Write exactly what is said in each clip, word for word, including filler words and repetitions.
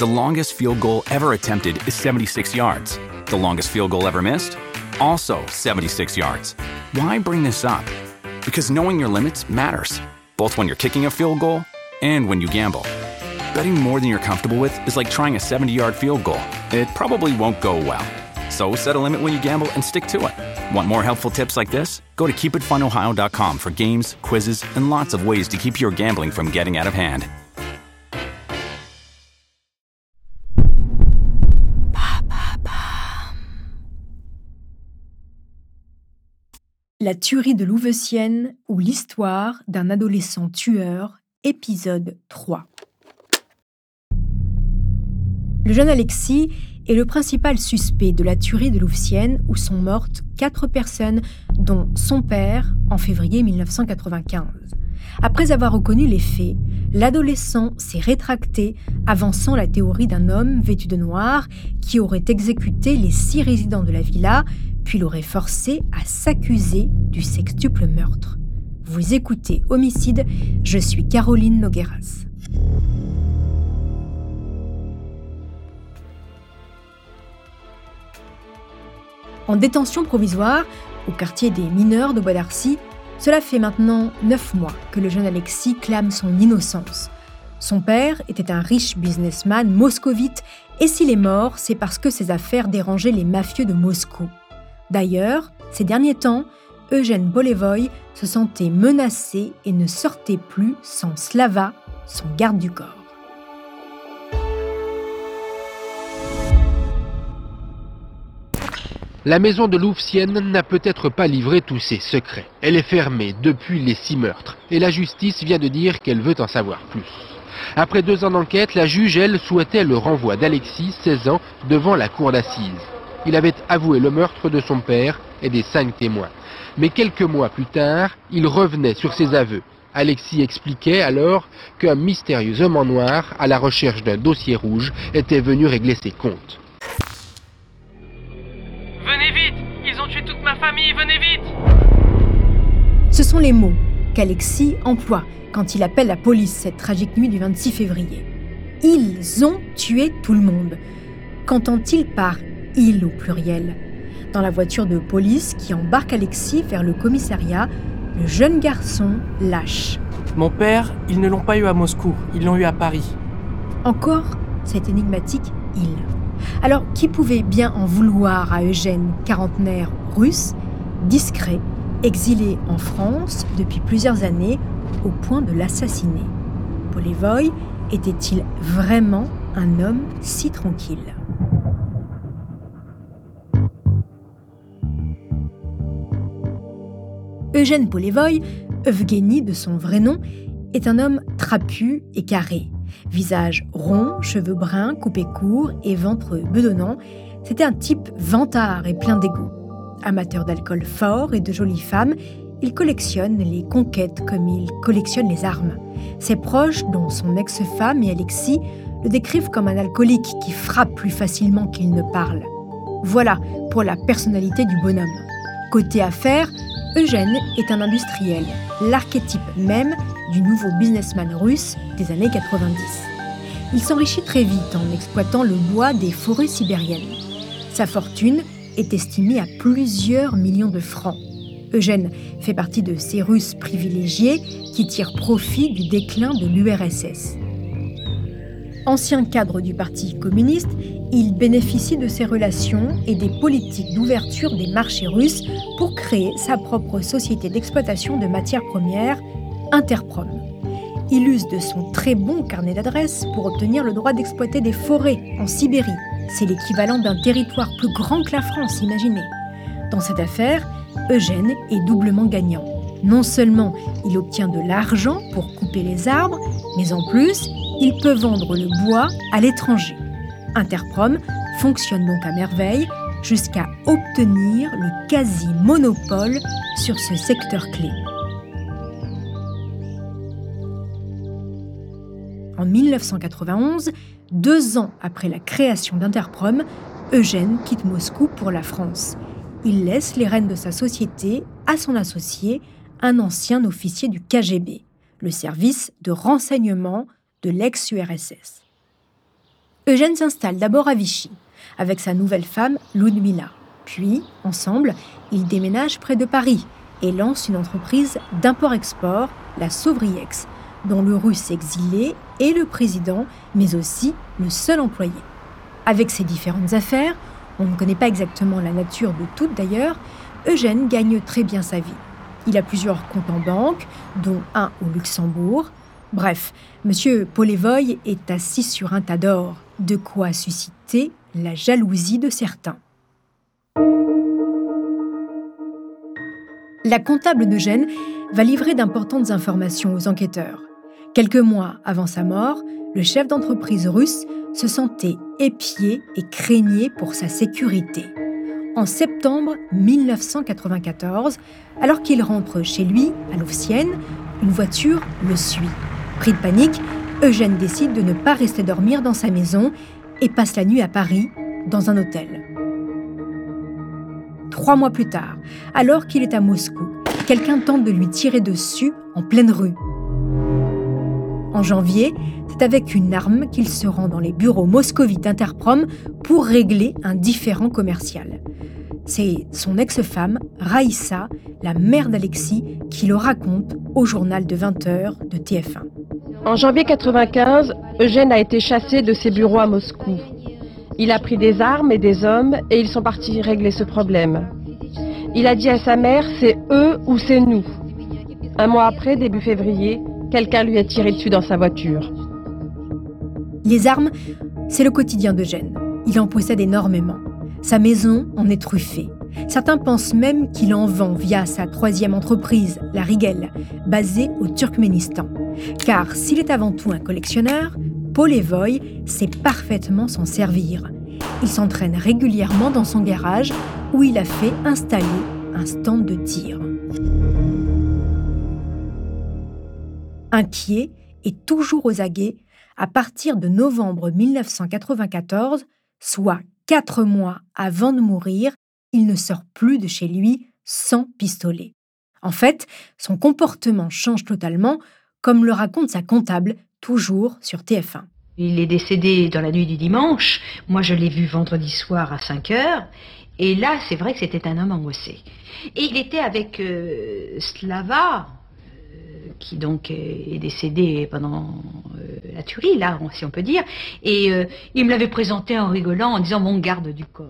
The longest field goal ever attempted is seventy-six yards. The longest field goal ever missed? Also seventy-six yards. Why bring this up? Because knowing your limits matters, both when you're kicking a field goal and when you gamble. Betting more than you're comfortable with is like trying a seventy-yard field goal. It probably won't go well. So set a limit when you gamble and stick to it. Want more helpful tips like this? Go to keep it fun ohio dot com for games, quizzes, and lots of ways to keep your gambling from getting out of hand. La tuerie de Louveciennes ou l'histoire d'un adolescent tueur, épisode trois. Le jeune Alexis est le principal suspect de la tuerie de Louveciennes où sont mortes quatre personnes, dont son père, en février mille neuf cent quatre-vingt-quinze. Après avoir reconnu les faits, l'adolescent s'est rétracté, avançant la théorie d'un homme vêtu de noir qui aurait exécuté les six résidents de la villa, puis l'aurait forcé à s'accuser du sextuple meurtre. Vous écoutez Homicide, je suis Caroline Nogueras. En détention provisoire, au quartier des mineurs de Bois d'Arcy, cela fait maintenant neuf mois que le jeune Alexis clame son innocence. Son père était un riche businessman moscovite et s'il est mort, c'est parce que ses affaires dérangeaient les mafieux de Moscou. D'ailleurs, ces derniers temps, Eugène Polevoy se sentait menacé et ne sortait plus sans Slava, son garde du corps. La maison de Louveciennes n'a peut-être pas livré tous ses secrets. Elle est fermée depuis les six meurtres et la justice vient de dire qu'elle veut en savoir plus. Après deux ans d'enquête, la juge, elle, souhaitait le renvoi d'Alexis, seize ans, devant la cour d'assises. Il avait avoué le meurtre de son père et des cinq témoins. Mais quelques mois plus tard, il revenait sur ses aveux. Alexis expliquait alors qu'un mystérieux homme en noir, à la recherche d'un dossier rouge, était venu régler ses comptes. Venez vite! Ils ont tué toute ma famille, venez vite! Ce sont les mots qu'Alexis emploie quand il appelle la police cette tragique nuit du vingt-six février. Ils ont tué tout le monde. Qu'entend-il par « ils » au pluriel ? Dans la voiture de police qui embarque Alexis vers le commissariat, le jeune garçon lâche. Mon père, ils ne l'ont pas eu à Moscou, ils l'ont eu à Paris. Encore cet énigmatique « il ». Alors, qui pouvait bien en vouloir à Eugène, quarantenaire russe, discret, exilé en France depuis plusieurs années, au point de l'assassiner ? Polevoy était-il vraiment un homme si tranquille ? Eugène Polevoy, Evgueni de son vrai nom, est un homme trapu et carré. Visage rond, cheveux bruns, coupés courts et ventre bedonnant, c'était un type vantard et plein d'ego. Amateur d'alcool fort et de jolies femmes, il collectionne les conquêtes comme il collectionne les armes. Ses proches, dont son ex-femme et Alexis, le décrivent comme un alcoolique qui frappe plus facilement qu'il ne parle. Voilà pour la personnalité du bonhomme. Côté affaires, Eugène est un industriel, l'archétype même du nouveau businessman russe des années quatre-vingt-dix. Il s'enrichit très vite en exploitant le bois des forêts sibériennes. Sa fortune est estimée à plusieurs millions de francs. Eugène fait partie de ces Russes privilégiés qui tirent profit du déclin de l'U R S S. Ancien cadre du Parti communiste, il bénéficie de ses relations et des politiques d'ouverture des marchés russes pour créer sa propre société d'exploitation de matières premières, Interprom. Il use de son très bon carnet d'adresses pour obtenir le droit d'exploiter des forêts en Sibérie. C'est l'équivalent d'un territoire plus grand que la France, imaginez. Dans cette affaire, Eugène est doublement gagnant. Non seulement il obtient de l'argent pour couper les arbres, mais en plus, il peut vendre le bois à l'étranger. Interprom fonctionne donc à merveille jusqu'à obtenir le quasi-monopole sur ce secteur clé. En dix-neuf cent quatre-vingt-onze, deux ans après la création d'Interprom, Eugène quitte Moscou pour la France. Il laisse les rênes de sa société à son associé, un ancien officier du K G B, le service de renseignement de l'ex-U R S S. Eugène s'installe d'abord à Vichy, avec sa nouvelle femme Ludmila. Puis, ensemble, ils déménagent près de Paris et lancent une entreprise d'import-export, la Sauvriex, dont le russe exilé est le président, mais aussi le seul employé. Avec ses différentes affaires, on ne connaît pas exactement la nature de toutes d'ailleurs, Eugène gagne très bien sa vie. Il a plusieurs comptes en banque, dont un au Luxembourg. Bref, M. Polevoy est assis sur un tas d'or, de quoi susciter la jalousie de certains. La comptable d'Eugène va livrer d'importantes informations aux enquêteurs. Quelques mois avant sa mort, le chef d'entreprise russe se sentait épié et craignait pour sa sécurité. En septembre mille neuf cent quatre-vingt-quatorze, alors qu'il rentre chez lui, à Louvciennes, une voiture le suit. Pris de panique, Eugène décide de ne pas rester dormir dans sa maison et passe la nuit à Paris, dans un hôtel. Trois mois plus tard, alors qu'il est à Moscou, quelqu'un tente de lui tirer dessus en pleine rue. En janvier, c'est avec une arme qu'il se rend dans les bureaux moscovites Interprom pour régler un différend commercial. C'est son ex-femme, Raïssa, la mère d'Alexis, qui le raconte au journal de vingt heures de T F un. En janvier quatre-vingt-quinze, Eugène a été chassé de ses bureaux à Moscou. Il a pris des armes et des hommes et ils sont partis régler ce problème. Il a dit à sa mère, c'est eux ou c'est nous. Un mois après, début février, quelqu'un lui a tiré dessus dans sa voiture. Les armes, c'est le quotidien d'Eugène. Il en possède énormément. Sa maison en est truffée. Certains pensent même qu'il en vend via sa troisième entreprise, la Rigel, basée au Turkménistan. Car s'il est avant tout un collectionneur, Polevoy sait parfaitement s'en servir. Il s'entraîne régulièrement dans son garage où il a fait installer un stand de tir. Inquiet et toujours aux aguets, à partir de novembre mille neuf cent quatre-vingt-quatorze, soit quatre mois avant de mourir, il ne sort plus de chez lui sans pistolet. En fait, son comportement change totalement, comme le raconte sa comptable, toujours sur T F un. Il est décédé dans la nuit du dimanche. Moi, je l'ai vu vendredi soir à cinq heures. Et là, c'est vrai que c'était un homme angoissé. Et il était avec euh, Slava, euh, qui donc est décédé pendant euh, la tuerie, là, si on peut dire. Et euh, il me l'avait présenté en rigolant, en disant « mon garde du corps ».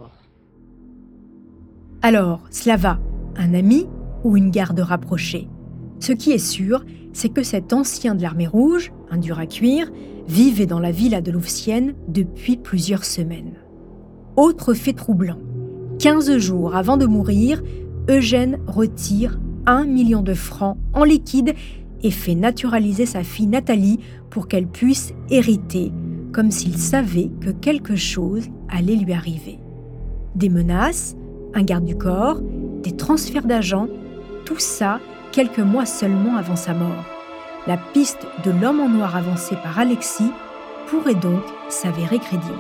Alors, Slava, un ami ou une garde rapprochée? Ce qui est sûr, c'est que cet ancien de l'armée rouge, un dur à cuire, vivait dans la villa de Louvciennes depuis plusieurs semaines. Autre fait troublant, quinze jours avant de mourir, Eugène retire un million de francs en liquide et fait naturaliser sa fille Nathalie pour qu'elle puisse hériter, comme s'il savait que quelque chose allait lui arriver. Des menaces, un garde du corps, des transferts d'agents, tout ça quelques mois seulement avant sa mort. La piste de l'homme en noir avancée par Alexis pourrait donc s'avérer crédible.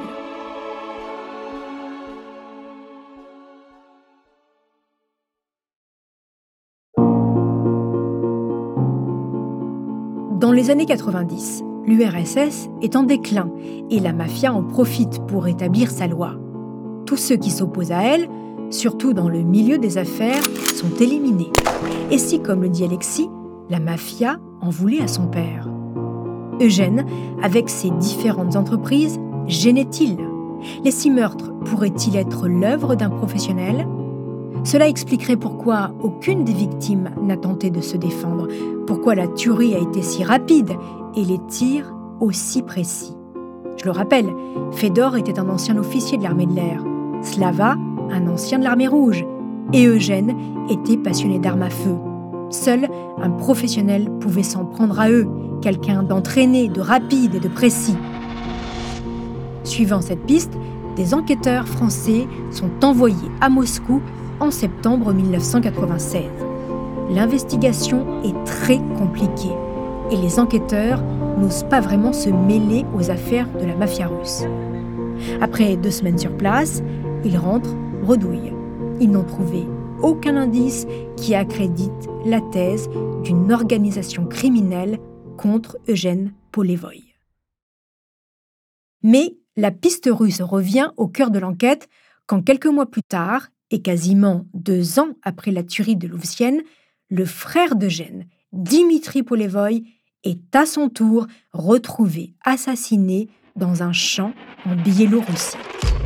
Dans les années quatre-vingt-dix, l'U R S S est en déclin et la mafia en profite pour établir sa loi. Tous ceux qui s'opposent à elle, surtout dans le milieu des affaires, sont éliminés. Et si, comme le dit Alexis, la mafia en voulait à son père? Eugène, avec ses différentes entreprises, gênait-il? Les six meurtres pourraient-ils être l'œuvre d'un professionnel? Cela expliquerait pourquoi aucune des victimes n'a tenté de se défendre, pourquoi la tuerie a été si rapide et les tirs aussi précis. Je le rappelle, Fédor était un ancien officier de l'armée de l'air, Slava, un ancien de l'armée rouge, et Eugène était passionné d'armes à feu. Seul un professionnel pouvait s'en prendre à eux, quelqu'un d'entraîné, de rapide et de précis. Suivant cette piste, des enquêteurs français sont envoyés à Moscou en septembre mille neuf cent quatre-vingt-seize. L'investigation est très compliquée et les enquêteurs n'osent pas vraiment se mêler aux affaires de la mafia russe. Après deux semaines sur place, ils rentrent bredouilles. Ils n'ont trouvé aucun indice qui accrédite la thèse d'une organisation criminelle contre Eugène Polevoy. Mais La piste russe revient au cœur de l'enquête quand quelques mois plus tard, et quasiment deux ans après la tuerie de Louvcienne, le frère d'Eugène, Dimitri Polevoï, est à son tour retrouvé assassiné dans un champ en Biélorussie.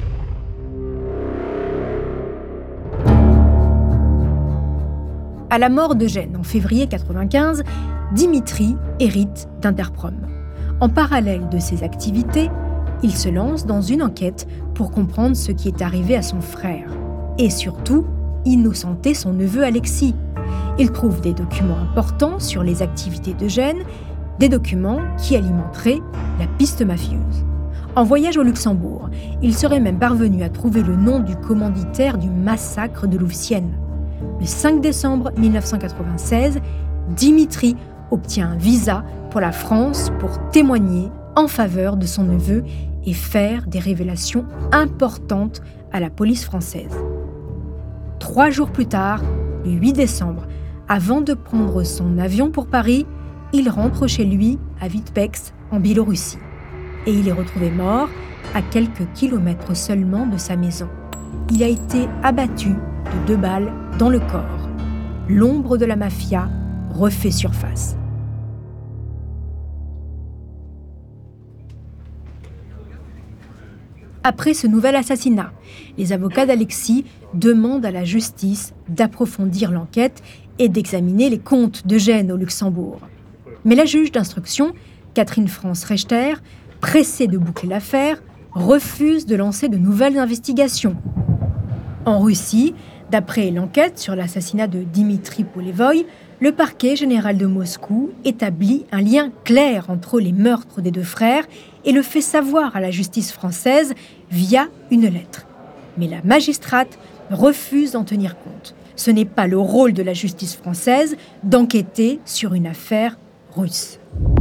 À la mort d'Eugène en février quatre-vingt-quinze, Dimitri hérite d'Interprom. En parallèle de ses activités, il se lance dans une enquête pour comprendre ce qui est arrivé à son frère et surtout innocenter son neveu Alexis. Il trouve des documents importants sur les activités d'Eugène, des documents qui alimenteraient la piste mafieuse. En voyage au Luxembourg, il serait même parvenu à trouver le nom du commanditaire du massacre de Louvcienne. Le cinq décembre mille neuf cent quatre-vingt-seize, Dimitri obtient un visa pour la France pour témoigner en faveur de son neveu et faire des révélations importantes à la police française. Trois jours plus tard, le huit décembre, avant de prendre son avion pour Paris, il rentre chez lui à Vitebsk, en Biélorussie. Et il est retrouvé mort à quelques kilomètres seulement de sa maison. Il a été abattu de deux balles dans le corps. L'ombre de la mafia refait surface. Après ce nouvel assassinat, les avocats d'Alexis demandent à la justice d'approfondir l'enquête et d'examiner les comptes d'Eugène au Luxembourg. Mais la juge d'instruction, Catherine France Rechter, pressée de boucler l'affaire, refuse de lancer de nouvelles investigations. En Russie, d'après l'enquête sur l'assassinat de Dimitri Polevoï, le parquet général de Moscou établit un lien clair entre les meurtres des deux frères et le fait savoir à la justice française via une lettre. Mais la magistrate refuse d'en tenir compte. Ce n'est pas le rôle de la justice française d'enquêter sur une affaire russe.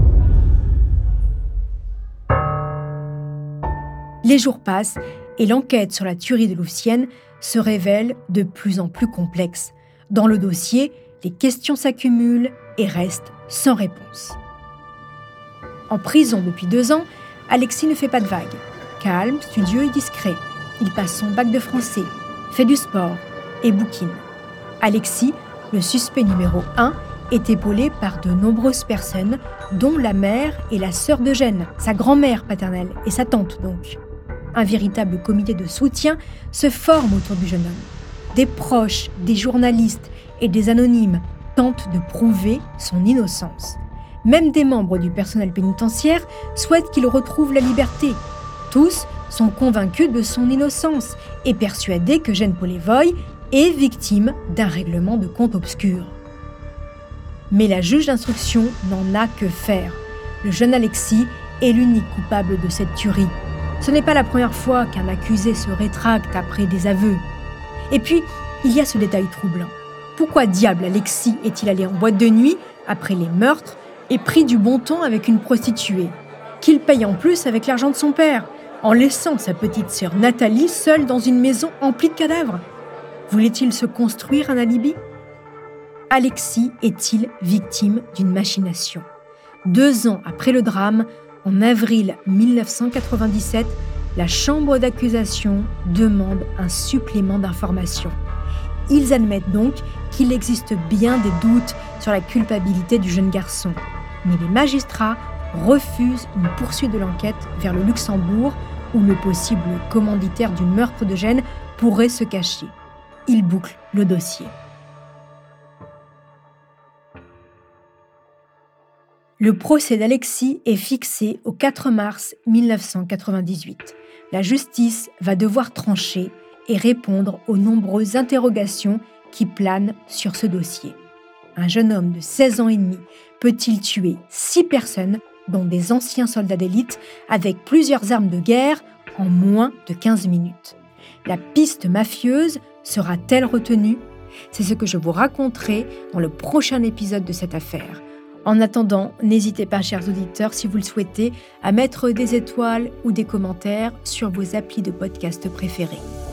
Les jours passent et l'enquête sur la tuerie de Louvcienne se révèle de plus en plus complexe. Dans le dossier, les questions s'accumulent et restent sans réponse. En prison depuis deux ans, Alexis ne fait pas de vagues. Calme, studieux et discret. Il passe son bac de français, fait du sport et bouquine. Alexis, le suspect numéro un, est épaulé par de nombreuses personnes, dont la mère et la sœur d'Eugène, sa grand-mère paternelle et sa tante donc. Un véritable comité de soutien se forme autour du jeune homme. Des proches, des journalistes et des anonymes tentent de prouver son innocence. Même des membres du personnel pénitentiaire souhaitent qu'il retrouve la liberté. Tous sont convaincus de son innocence et persuadés qu'Eugène Polevoï est victime d'un règlement de compte obscur. Mais la juge d'instruction n'en a que faire. Le jeune Alexis est l'unique coupable de cette tuerie. Ce n'est pas la première fois qu'un accusé se rétracte après des aveux. Et puis, il y a ce détail troublant. Pourquoi diable Alexis est-il allé en boîte de nuit, après les meurtres, et pris du bon temps avec une prostituée, qu'il paye en plus avec l'argent de son père, en laissant sa petite sœur Nathalie seule dans une maison emplie de cadavres? Voulait-il se construire un alibi? Alexis est-il victime d'une machination? Deux ans après le drame, en avril mille neuf cent quatre-vingt-dix-sept, la chambre d'accusation demande un supplément d'informations. Ils admettent donc qu'il existe bien des doutes sur la culpabilité du jeune garçon. Mais les magistrats refusent une poursuite de l'enquête vers le Luxembourg, où le possible commanditaire du meurtre d'Eugène pourrait se cacher. Ils bouclent le dossier. Le procès d'Alexis est fixé au quatre mars mille neuf cent quatre-vingt-dix-huit. La justice va devoir trancher et répondre aux nombreuses interrogations qui planent sur ce dossier. Un jeune homme de seize ans et demi peut-il tuer six personnes, dont des anciens soldats d'élite, avec plusieurs armes de guerre en moins de quinze minutes? La piste mafieuse sera-t-elle retenue? C'est ce que je vous raconterai dans le prochain épisode de cette affaire. En attendant, n'hésitez pas, chers auditeurs, si vous le souhaitez, à mettre des étoiles ou des commentaires sur vos applis de podcast préférés.